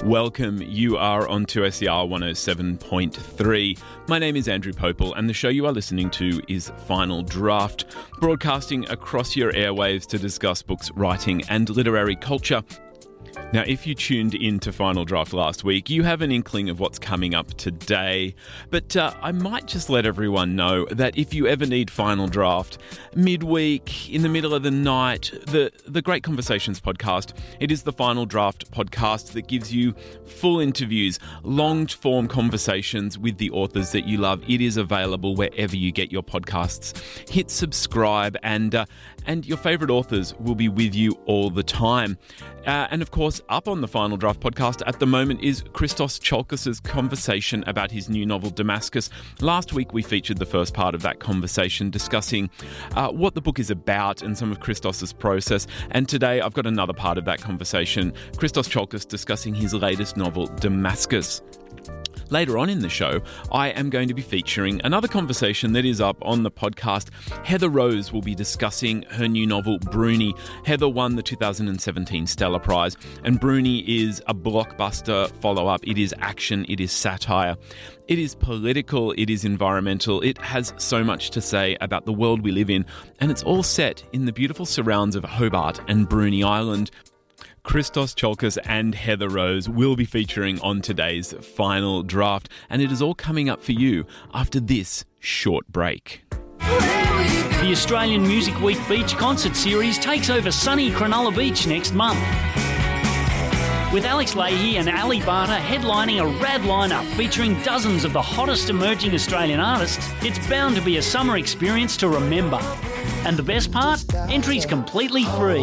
Welcome, you are on 2SER 107.3. My name is Andrew Popel and the show you are listening to is Final Draft, broadcasting across your airwaves to discuss books, writing and literary culture. Now, if you tuned in to Final Draft last week, you have an inkling of what's coming up today. But I might just let everyone know that if you ever need Final Draft, midweek, in the middle of the night, the Great Conversations podcast, it is the Final Draft podcast that gives you full interviews, long-form conversations with the authors that you love. It is available wherever you get your podcasts. Hit subscribe and your favourite authors will be with you all the time. And of course, up on the Final Draft podcast at the moment is Christos Tsiolkas' conversation about his new novel, Damascus. Last week, we featured the first part of that conversation discussing what the book is about and some of Christos' process. And today, I've got another part of that conversation, Christos Tsiolkas discussing his latest novel, Damascus. Later on in the show, I am going to be featuring another conversation that is up on the podcast. Heather Rose will be discussing her new novel, Bruni. Heather won the 2017 Stella Prize, and Bruni is a blockbuster follow-up. It is action, it is satire, it is political, it is environmental. It has so much to say about the world we live in, and it's all set in the beautiful surrounds of Hobart and Bruni Island. Christos Tsiolkas and Heather Rose will be featuring on today's Final Draft, and it is all coming up for you after this short break. The Australian Music Week Beach Concert Series takes over sunny Cronulla Beach next month. With Alex Leahy and Ali Barter headlining a rad lineup featuring dozens of the hottest emerging Australian artists, it's bound to be a summer experience to remember. And the best part? Entry's completely free.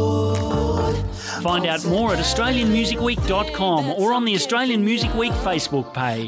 Find out more at AustralianMusicWeek.com or on the Australian Music Week Facebook page.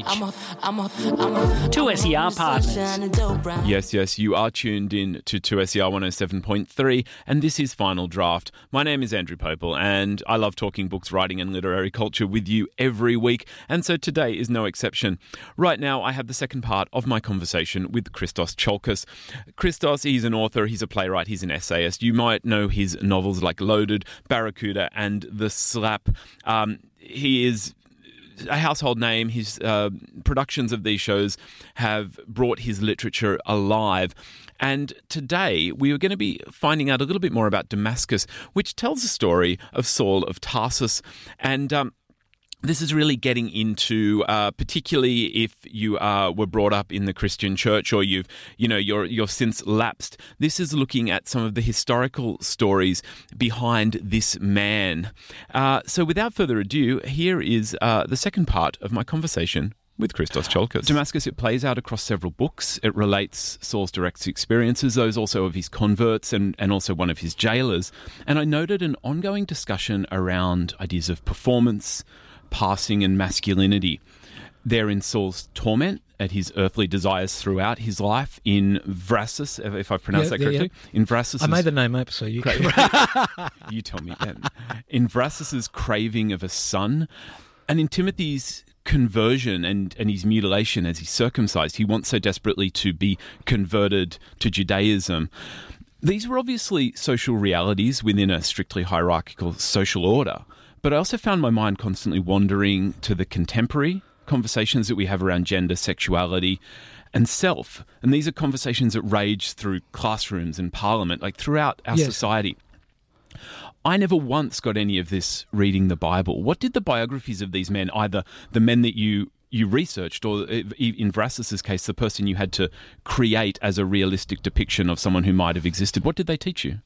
2SER partners. Yes, you are tuned in to 2SER 107.3, and this is Final Draft. My name is Andrew Popel, and I love talking books, writing and literary culture with you every week, and so today is no exception. Right now, I have the second part of my conversation with Christos Tsiolkas. Christos, he's an author, he's a playwright, he's an essayist. You might know his novels like Loaded, Barracuda, and The Slap. He is a household name. His productions of these shows have brought his literature alive. And today we are going to be finding out a little bit more about Damascus, which tells the story of Saul of Tarsus. And this is really getting into, particularly if you were brought up in the Christian church or you're since lapsed. This is looking at some of the historical stories behind this man. So without further ado, here is the second part of my conversation with Christos Tsiolkas. Damascus, it plays out across several books. It relates Saul's direct experiences, those also of his converts and also one of his jailers. And I noted an ongoing discussion around ideas of performance, passing and masculinity. There in Saul's torment at his earthly desires throughout his life in Vrassus, if I've pronounced that correctly. Yeah. In Vrassus, I made the name up, so you you tell me. In Vrassus's craving of a son, and in Timothy's conversion and his mutilation as he's circumcised, he wants so desperately to be converted to Judaism. These were obviously social realities within a strictly hierarchical social order. But I also found my mind constantly wandering to the contemporary conversations that we have around gender, sexuality, and self. And these are conversations that rage through classrooms and parliament, like throughout our society. I never once got any of this reading the Bible. What did the biographies of these men, either the men that you researched or, in Vrassus's case, the person you had to create as a realistic depiction of someone who might have existed, what did they teach you?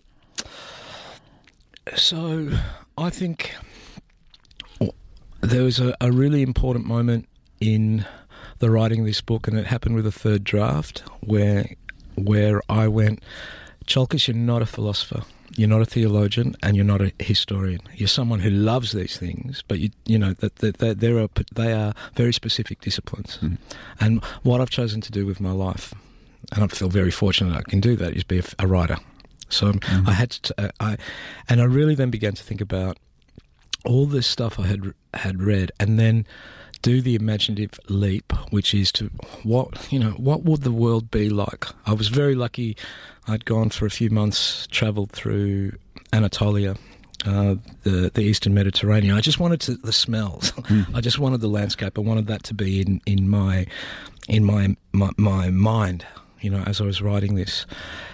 So I think there was a really important moment in the writing of this book, and it happened with the third draft, where I went, Tsiolkas, you're not a philosopher, you're not a theologian, and you're not a historian. You're someone who loves these things, but they are very specific disciplines. Mm. And what I've chosen to do with my life, and I feel very fortunate I can do that, is be a writer. So I had to, I really then began to think about all this stuff I had read, and then do the imaginative leap, which is to what would the world be like? I was very lucky. I'd gone for a few months, travelled through Anatolia, the Eastern Mediterranean. I just wanted the smells. I just wanted the landscape. I wanted that to be in my mind, as I was writing this.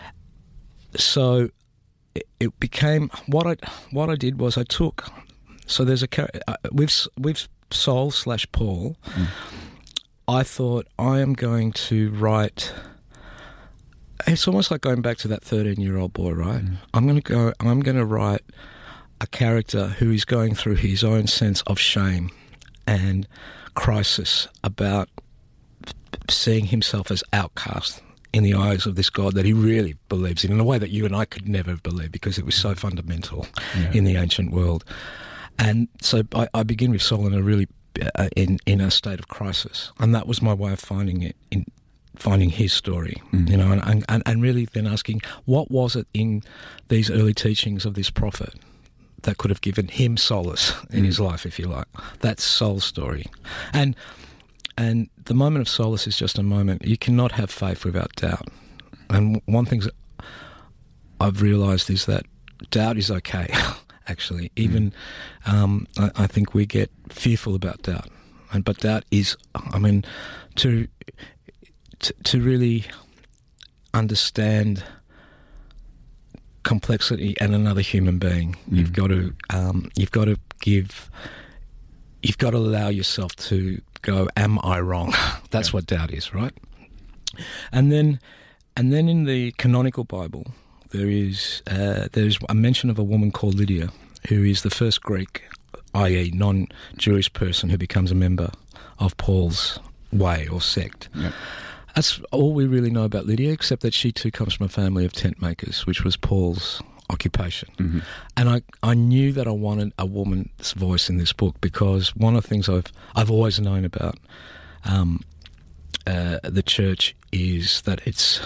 So it became what I did was I took. So there's with Sol/Paul. I thought I am going to write. It's almost like going back to that 13-year-old boy, right? I'm going to write a character who is going through his own sense of shame and crisis about seeing himself as outcast in the eyes of this God that he really believes in a way that you and I could never believe, because it was so fundamental in the ancient world. And so I begin with Sol in a really in a state of crisis, and that was my way of finding his story, and really then asking, what was it in these early teachings of this prophet that could have given him solace in his life, if you like. That's Sol's story. And the moment of solace is just a moment. You cannot have faith without doubt. And one thing that I've realised is that doubt is okay, actually. Even I think we get fearful about doubt. But doubt is, to really understand complexity and another human being, you've got to allow yourself to go, am I wrong? That's what doubt is, right? And then in the canonical Bible, there's a mention of a woman called Lydia, who is the first Greek, i.e. non-Jewish person who becomes a member of Paul's way or sect. Yep. That's all we really know about Lydia, except that she too comes from a family of tent makers, which was Paul's occupation. Mm-hmm. And I knew that I wanted a woman's voice in this book, because one of the things I've always known about the church is that its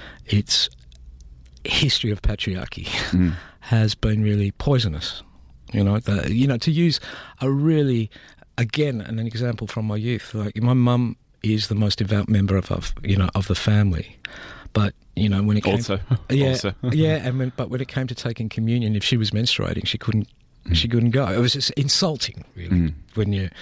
history of patriarchy has been really poisonous. To use a really, again, an example from my youth, like my mum is the most devout member of the family, but when it came but when it came to taking communion, if she was menstruating, she couldn't go. It was just insulting, really, when you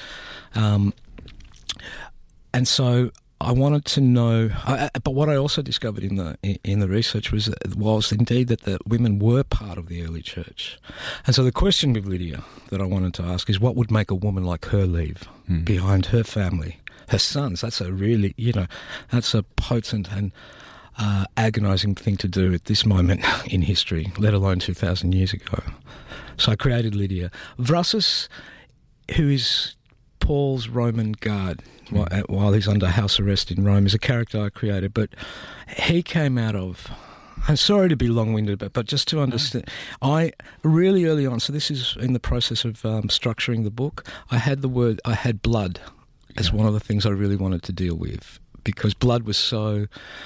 and so I wanted to know. But what I also discovered in the research was indeed that the women were part of the early church, and so the question with Lydia that I wanted to ask is, what would make a woman like her leave behind her family, her sons? That's a really, that's a potent and agonising thing to do at this moment in history, let alone 2,000 years ago. So I created Lydia. Vrassus, who is Paul's Roman guard while he's under house arrest in Rome, is a character I created, but he came out of... I'm sorry to be long-winded, but just to understand, I really early on, so this is in the process of structuring the book, I had blood as one of the things I really wanted to deal with, because blood was so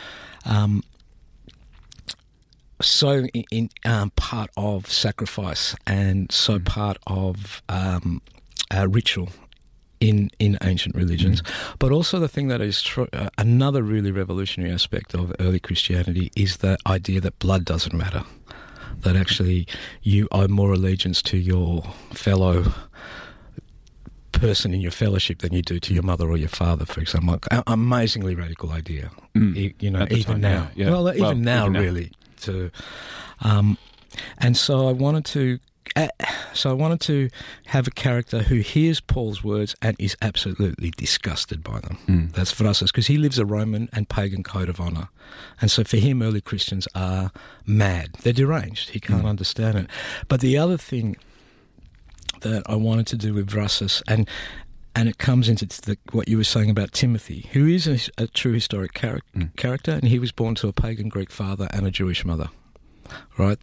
part of sacrifice and so part of ritual in ancient religions. But also the thing that is another really revolutionary aspect of early Christianity is the idea that blood doesn't matter, that actually you owe more allegiance to your fellow person in your fellowship than you do to your mother or your father, for example. Amazingly radical idea, even now. Yeah. Well, even now, really. And so I wanted to have a character who hears Paul's words and is absolutely disgusted by them. That's Vrassus, because he lives a Roman and pagan code of honour. And so for him, early Christians are mad. They're deranged. He can't understand it. But the other thing that I wanted to do with Vrassus, and it comes into what you were saying about Timothy, who is a true historic character, and he was born to a pagan Greek father and a Jewish mother, right?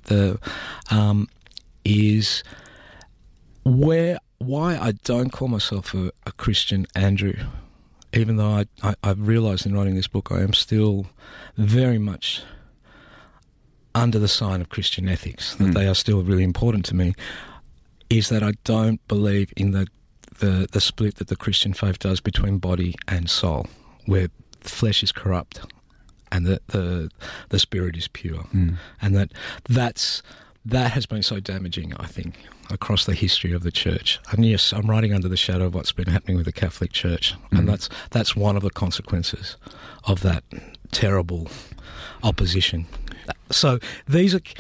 Is why I don't call myself a Christian, Andrew, even though I've realised in writing this book I am still very much under the sign of Christian ethics, that they are still really important to me, is that I don't believe in the split that the Christian faith does between body and soul, where the flesh is corrupt and the spirit is pure, and that's that has been so damaging, I think, across the history of the church. And yes, I'm writing under the shadow of what's been happening with the Catholic Church, and that's one of the consequences of that terrible opposition. So these are,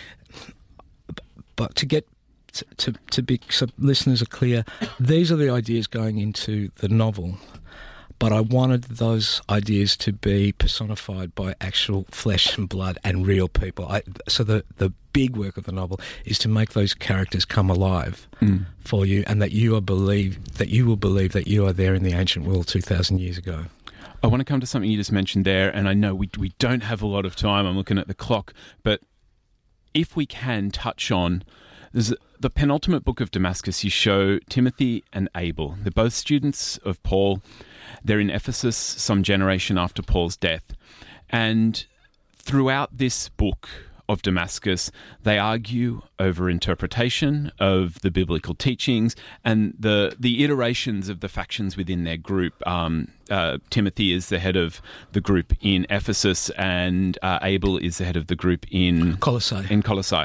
but to get to be, so listeners are clear, these are the ideas going into the novel. But I wanted those ideas to be personified by actual flesh and blood and real people. So the big work of the novel is to make those characters come alive for you, and that you will believe that you are there in the ancient world 2,000 years ago. I want to come to something you just mentioned there, and I know we don't have a lot of time. I'm looking at the clock, but if we can touch on the penultimate book of Damascus, you show Timothy and Abel. They're both students of Paul. They're in Ephesus some generation after Paul's death. And throughout this book of Damascus, they argue over interpretation of the biblical teachings and the iterations of the factions within their group. Timothy is the head of the group in Ephesus, and Abel is the head of the group in Colossae.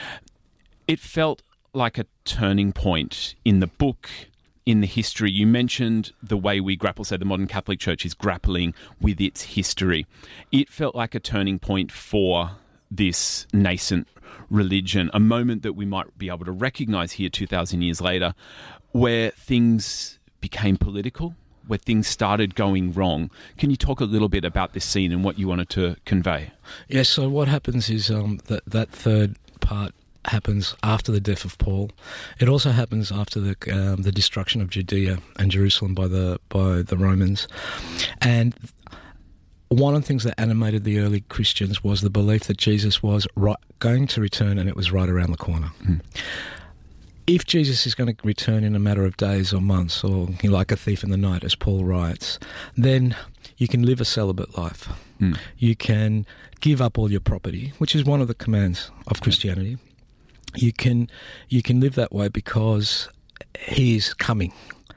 It felt like a turning point in the book, in the history. You mentioned the way we grapple, so the modern Catholic Church is grappling with its history. It felt like a turning point for this nascent religion, a moment that we might be able to recognise here 2,000 years later, where things became political, where things started going wrong. Can you talk a little bit about this scene and what you wanted to convey? Yes, so what happens is that third part happens after the death of Paul. It also happens after the destruction of Judea and Jerusalem by the Romans. And one of the things that animated the early Christians was the belief that Jesus was going to return, and it was right around the corner. If Jesus is going to return in a matter of days or months, or like a thief in the night, as Paul writes, then you can live a celibate life. You can give up all your property, which is one of the commands of Christianity. You can live that way because he is coming.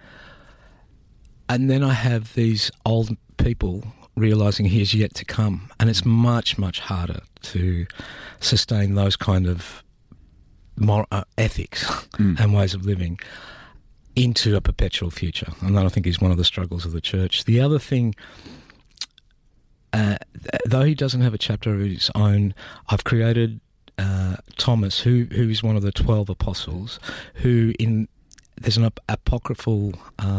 And then I have these old people realising he is yet to come, and it's much, much harder to sustain those kind of moral ethics and ways of living into a perpetual future. And that, I think, is one of the struggles of the church. The other thing, though he doesn't have a chapter of his own, I've created Thomas, who is one of the 12 apostles, there's an apocryphal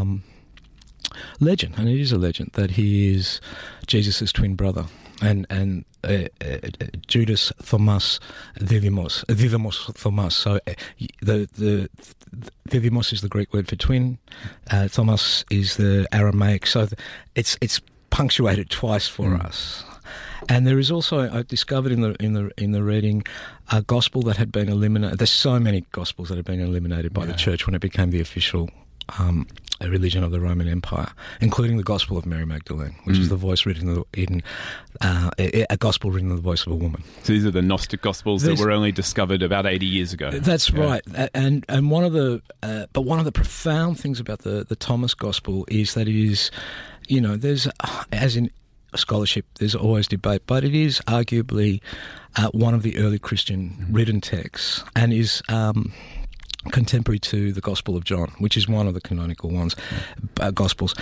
legend, and it is a legend, that he is Jesus' twin brother, and Judas Thomas Didymos Thomas. So the Didymos is the Greek word for twin. Thomas is the Aramaic. So it's punctuated twice for us. And there is also, I discovered in the reading, a gospel that had been eliminated. There's so many gospels that have been eliminated by the church when it became the official religion of the Roman Empire, including the Gospel of Mary Magdalene, which is the voice written in a gospel written in the voice of a woman. So these are the Gnostic Gospels that were only discovered about 80 years ago. That's right. And one of the profound things about the Thomas Gospel is that it is, there's, as in scholarship, there's always debate, but it is arguably one of the early Christian written texts, and is contemporary to the Gospel of John, which is one of the canonical ones, Gospels.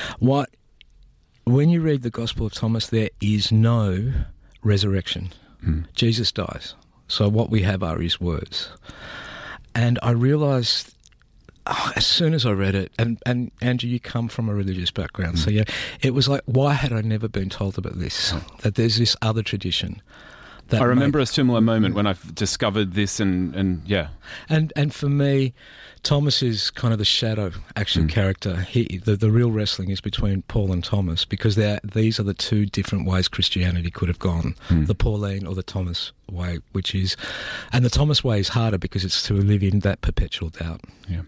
When you read the Gospel of Thomas, there is no resurrection. Jesus dies. So what we have are his words. And I realised as soon as I read it, and Andrew, you come from a religious background, so it was like, why had I never been told about this? That there's this other tradition. I remember a similar moment when I discovered this, and for me, Thomas is kind of the shadow character. The real wrestling is between Paul and Thomas, because these are the two different ways Christianity could have gone: the Pauline or the Thomas way, and the Thomas way is harder because it's to live in that perpetual doubt.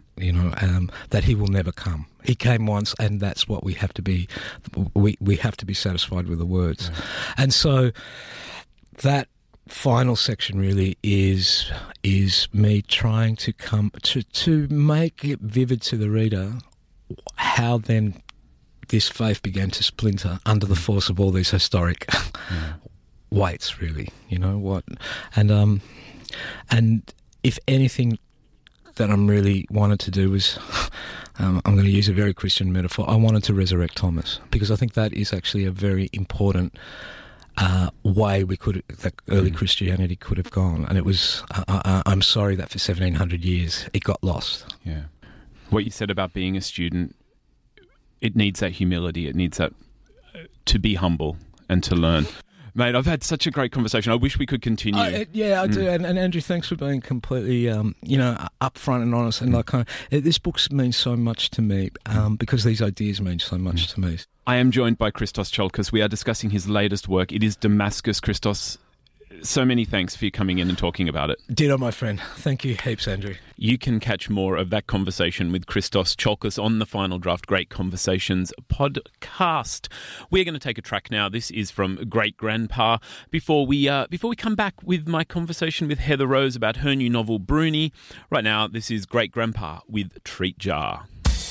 That he will never come. He came once, and that's what we have to be. We have to be satisfied with the words, and so that final section really is me trying to come to make it vivid to the reader how then this faith began to splinter under the force of all these historic weights, really. And if anything that I'm really wanted to do was, I'm going to use a very Christian metaphor, I wanted to resurrect Thomas, because I think that is actually a very important way that early Christianity could have gone. And it was, I'm sorry that for 1700 years it got lost. Yeah. What you said about being a student, it needs that humility. It needs that to be humble and to learn. Mate, I've had such a great conversation. I wish we could continue. I do. And Andrew, thanks for being completely, upfront and honest. And this book means so much to me because these ideas mean so much to me. I am joined by Christos Tsiolkas. We are discussing his latest work. It is Damascus. Christos, so many thanks for you coming in and talking about it. Ditto, my friend. Thank you heaps, Andrew. You can catch more of that conversation with Christos Tsiolkas on the Final Draft Great Conversations podcast. We're going to take a track now. This is from Great Grandpa. Before we come back with my conversation with Heather Rose about her new novel Bruni, right now this is Great Grandpa with Treat Jar.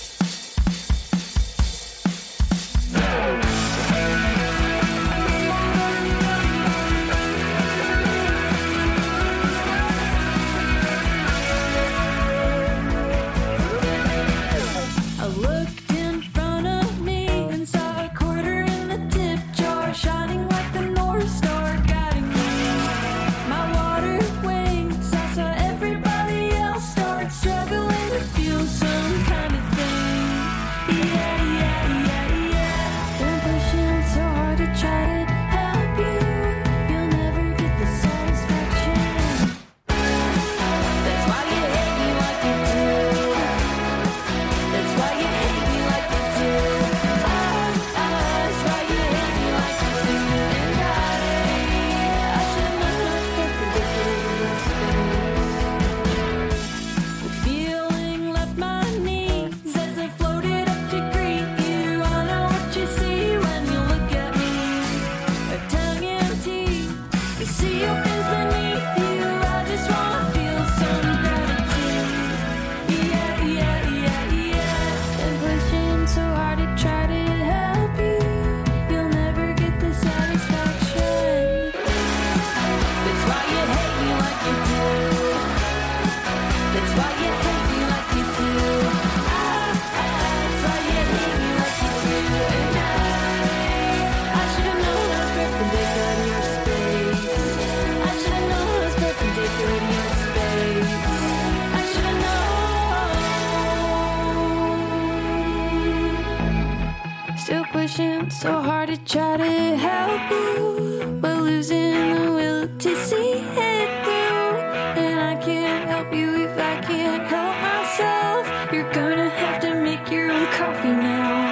So hard to try to help you, but losing the will to see it through. And I can't help you if I can't help myself. You're gonna have to make your own coffee now.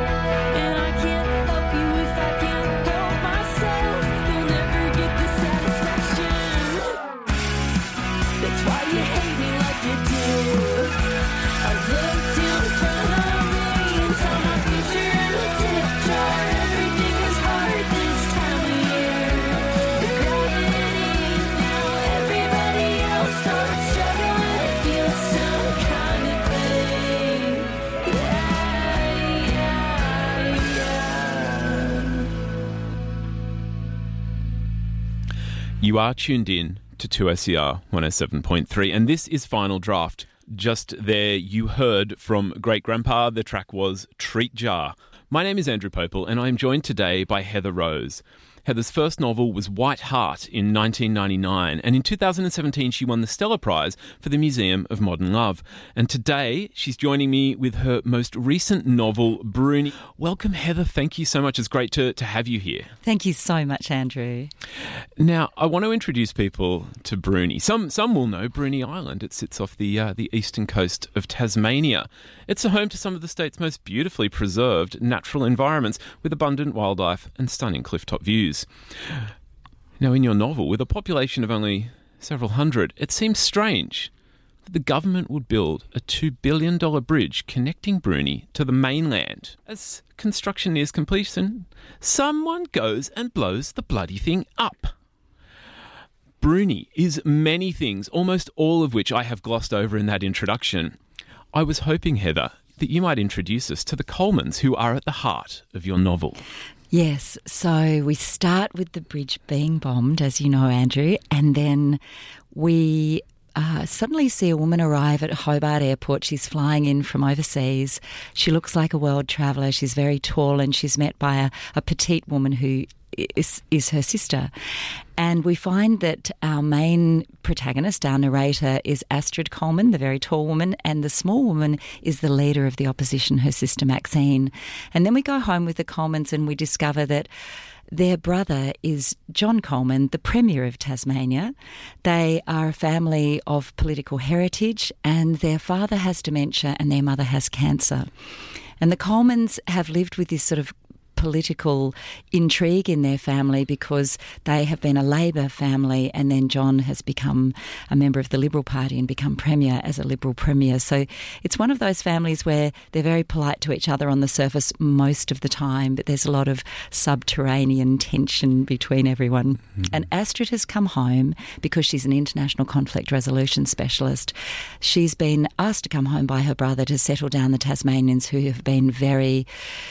And I can't help you if I can't help myself. You'll never get the satisfaction. That's why you hate me like you do. I looked in front of me and saw my future in the tip jar. Everything is hard this time of year. The gravity, now everybody else starts struggling to feel some kind of thing. You are tuned in to 2SER 107.3, and this is Final Draft. Just there, you heard from Great Grandpa. The track was Treat Jar. My name is Andrew Popel, and I am joined today by Heather Rose. Heather's first novel was White Heart in 1999, and in 2017 she won the Stella Prize for the Museum of Modern Love. And today she's joining me with her most recent novel, Bruni. Welcome, Heather. Thank you so much. It's great to have you here. Thank you so much, Andrew. Now, I want to introduce people to Bruni. Some will know Bruni Island. It sits off the eastern coast of Tasmania. It's a home to some of the state's most beautifully preserved natural environments with abundant wildlife and stunning clifftop views. Now, in your novel, with a population of only several hundred, it seems strange that the government would build a $2 billion bridge connecting Bruni to the mainland. As construction nears completion, someone goes and blows the bloody thing up. Bruni is many things, almost all of which I have glossed over in that introduction. I was hoping, Heather, that you might introduce us to the Colemans, who are at the heart of your novel. Yes, so we start with the bridge being bombed, as you know, Andrew, and then we suddenly see a woman arrive at Hobart Airport. She's flying in from overseas. She looks like a world traveller. She's very tall, and she's met by a petite woman who is her sister. And we find that our main protagonist, our narrator, is Astrid Coleman, the very tall woman, and the small woman is the leader of the opposition, her sister Maxine. And then we go home with the Colemans and we discover that their brother is John Coleman, the Premier of Tasmania. They are a family of political heritage, and their father has dementia and their mother has cancer. And the Colemans have lived with this sort of political intrigue in their family because they have been a Labor family, and then John has become a member of the Liberal Party and become Premier as a Liberal Premier. So it's one of those families where they're very polite to each other on the surface most of the time, but there's a lot of subterranean tension between everyone. And Astrid has come home because she's an international conflict resolution specialist. She's been asked to come home by her brother to settle down the Tasmanians, who have been very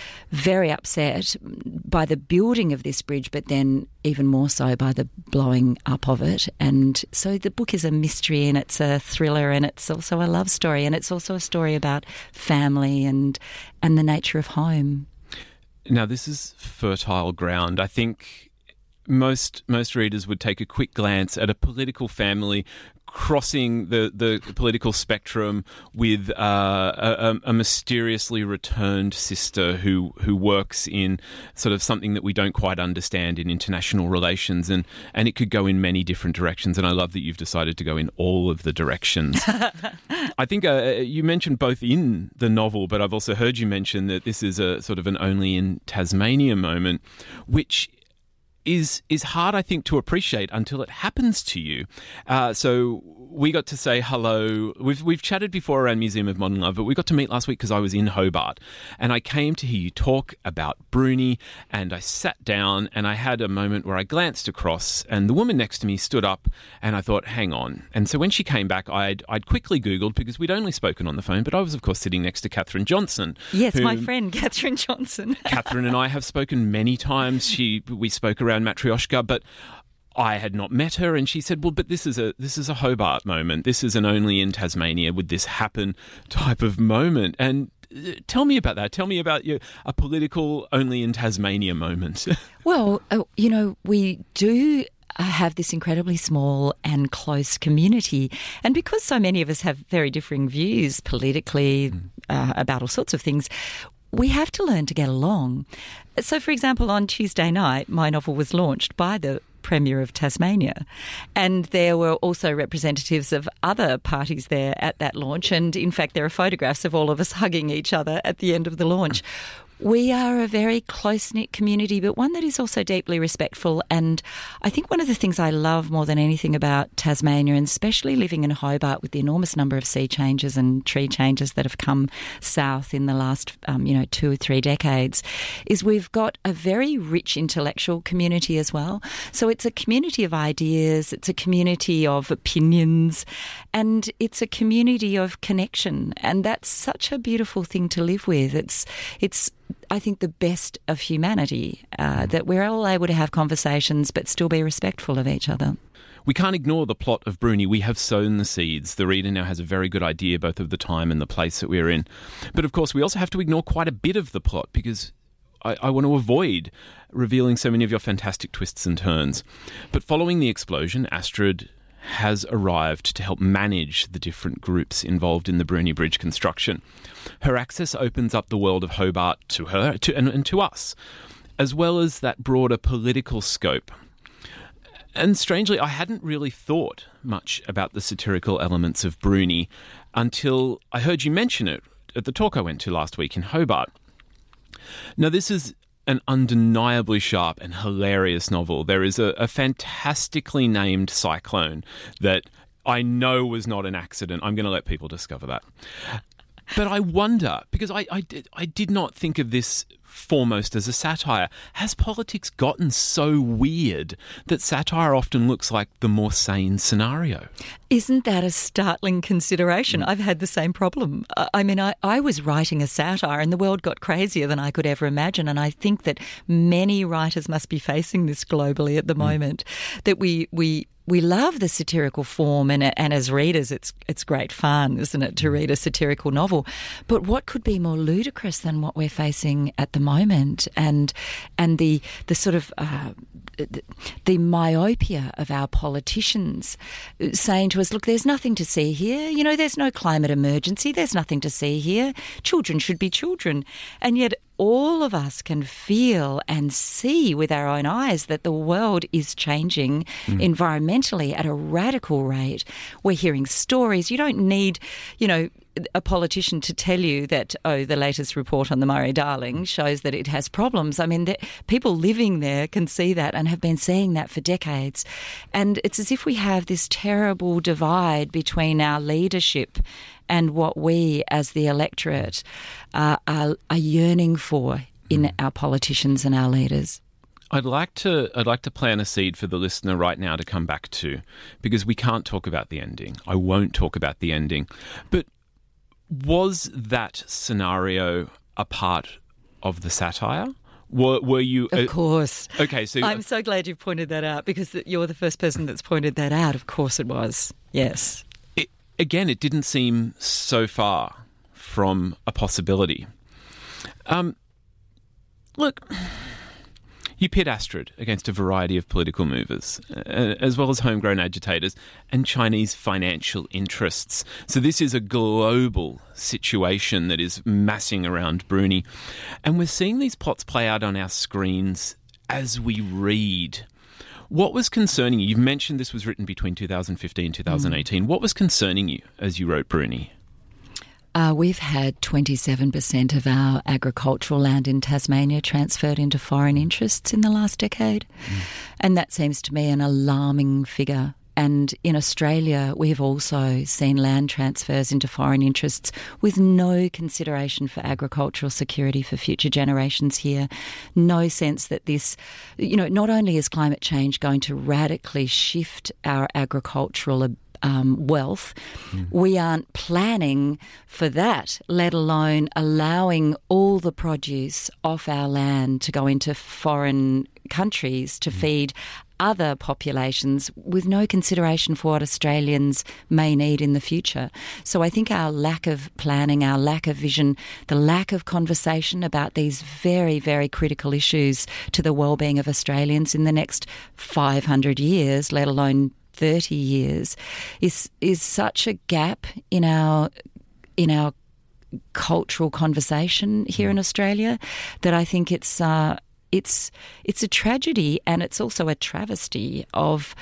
upset by the building of this bridge, but then even more so by the blowing up of it. And so the book is a mystery, and it's a thriller, and it's also a love story, and it's also a story about family and the nature of home. Now, this is fertile ground. I think most readers would take a quick glance at a political family crossing the political spectrum with a mysteriously returned sister who works in sort of something that we don't quite understand in international relations, and it could go in many different directions, and I love that you've decided to go in all of the directions. I think you mentioned both in the novel, but I've also heard you mention that this is a sort of an only in Tasmania moment, which is hard, I think, to appreciate until it happens to you. So we got to say hello. We've chatted before around Museum of Modern Love, but we got to meet last week because I was in Hobart, and I came to hear you talk about Bruni, and I sat down and I had a moment where I glanced across, and the woman next to me stood up, and I thought, hang on. And so when she came back, I'd quickly Googled, because we'd only spoken on the phone, but I was, of course, sitting next to Catherine Johnson. Yes, my friend, Catherine Johnson. Catherine and I have spoken many times. We spoke around Matryoshka, but I had not met her, and she said, well, but this is a Hobart moment. This is an only in Tasmania would this happen type of moment. And tell me about that. Tell me about a political only in Tasmania moment. Well, we do have this incredibly small and close community. And because so many of us have very differing views politically about all sorts of things, we have to learn to get along. So, for example, on Tuesday night, my novel was launched by the Premier of Tasmania, and there were also representatives of other parties there at that launch, and in fact there are photographs of all of us hugging each other at the end of the launch. We are a very close-knit community, but one that is also deeply respectful. And I think one of the things I love more than anything about Tasmania, and especially living in Hobart with the enormous number of sea changes and tree changes that have come south in the last 2 or 3 decades, is we've got a very rich intellectual community as well. So it's a community of ideas, it's a community of opinions, and it's a community of connection. And that's such a beautiful thing to live with. It's I think, the best of humanity, that we're all able to have conversations but still be respectful of each other. We can't ignore the plot of Bruni. We have sown the seeds. The reader now has a very good idea both of the time and the place that we're in. But of course, we also have to ignore quite a bit of the plot, because I want to avoid revealing so many of your fantastic twists and turns. But following the explosion, Astrid has arrived to help manage the different groups involved in the Bruni Bridge construction. Her access opens up the world of Hobart to her and to us, as well as that broader political scope. And strangely, I hadn't really thought much about the satirical elements of Bruni until I heard you mention it at the talk I went to last week in Hobart. Now, this is an undeniably sharp and hilarious novel. There is a fantastically named cyclone that I know was not an accident. I'm going to let people discover that. But I wonder, because I did not think of this foremost as a satire. Has politics gotten so weird that satire often looks like the more sane scenario? Isn't that a startling consideration? I've had the same problem. I was writing a satire and the world got crazier than I could ever imagine, and I think that many writers must be facing this globally at the moment, that we we love the satirical form, and as readers, it's great fun, isn't it, to read a satirical novel? But what could be more ludicrous than what we're facing at the moment, and the sort of the myopia of our politicians saying to us, look, there's nothing to see here. You know, there's no climate emergency. There's nothing to see here. Children should be children. And yet all of us can feel and see with our own eyes that the world is changing environmentally at a radical rate. We're hearing stories. You don't need, a politician to tell you that, the latest report on the Murray-Darling shows that it has problems. I mean, people living there can see that and have been seeing that for decades. And it's as if we have this terrible divide between our leadership and what we as the electorate are yearning for in our politicians and our leaders. I'd like to plant a seed for the listener right now to come back to, because we can't talk about the ending. I won't talk about the ending. But was that scenario a part of the satire? Were you... Of course. Okay, so... I'm so glad you pointed that out, because you're the first person that's pointed that out. Of course it was, yes. It didn't seem so far from a possibility. Look... You pit Astrid against a variety of political movers, as well as homegrown agitators and Chinese financial interests. So this is a global situation that is massing around Bruni. And we're seeing these plots play out on our screens as we read. What was concerning you? You've mentioned this was written between 2015 and 2018. What was concerning you as you wrote Bruni? We've had 27% of our agricultural land in Tasmania transferred into foreign interests in the last decade. And that seems to me an alarming figure. And in Australia, we've also seen land transfers into foreign interests with no consideration for agricultural security for future generations here. No sense that this, not only is climate change going to radically shift our agricultural wealth, we aren't planning for that, let alone allowing all the produce off our land to go into foreign countries to feed other populations with no consideration for what Australians may need in the future. So I think our lack of planning, our lack of vision, the lack of conversation about these very, very critical issues to the well-being of Australians in the next 500 years, let alone 30 years, is such a gap in our cultural conversation here in Australia that I think it's a tragedy, and it's also a travesty of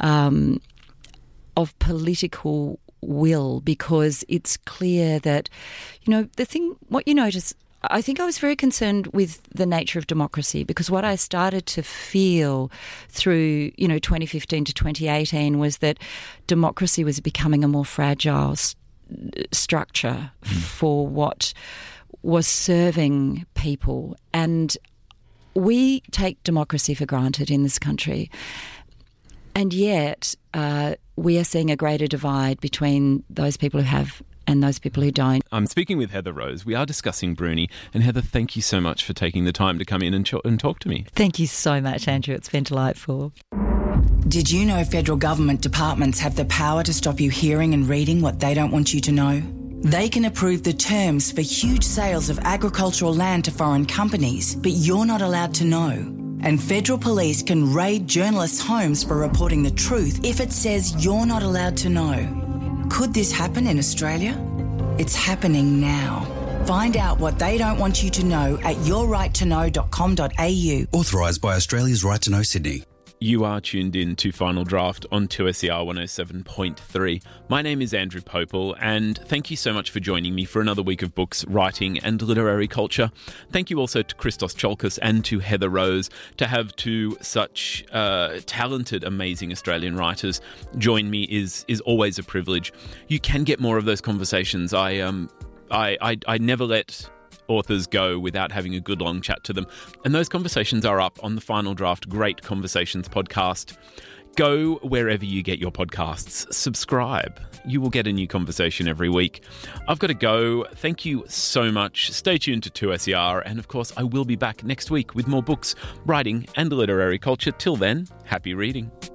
political will, because it's clear that what you notice. I think I was very concerned with the nature of democracy, because what I started to feel through 2015 to 2018 was that democracy was becoming a more fragile structure for what was serving people. And we take democracy for granted in this country. And yet we are seeing a greater divide between those people who have and those people who don't. I'm speaking with Heather Rose. We are discussing Bruni. And Heather, thank you so much for taking the time to come in and talk to me. Thank you so much, Andrew. It's been delightful. Did you know federal government departments have the power to stop you hearing and reading what they don't want you to know? They can approve the terms for huge sales of agricultural land to foreign companies, but you're not allowed to know. And federal police can raid journalists' homes for reporting the truth if it says you're not allowed to know. Could this happen in Australia? It's happening now. Find out what they don't want you to know at yourrighttoknow.com.au. Authorised by Australia's Right to Know Sydney. You are tuned in to Final Draft on 2SER 107.3. My name is Andrew Popel, and thank you so much for joining me for another week of books, writing and literary culture. Thank you also to Christos Tsiolkas and to Heather Rose. To have two such talented, amazing Australian writers join me is always a privilege. You can get more of those conversations. I never let authors go without having a good long chat to them. And those conversations are up on the Final Draft Great Conversations podcast. Go wherever you get your podcasts. Subscribe. You will get a new conversation every week. I've got to go. Thank you so much. Stay tuned to 2SER. And of course, I will be back next week with more books, writing and literary culture. Till then, happy reading.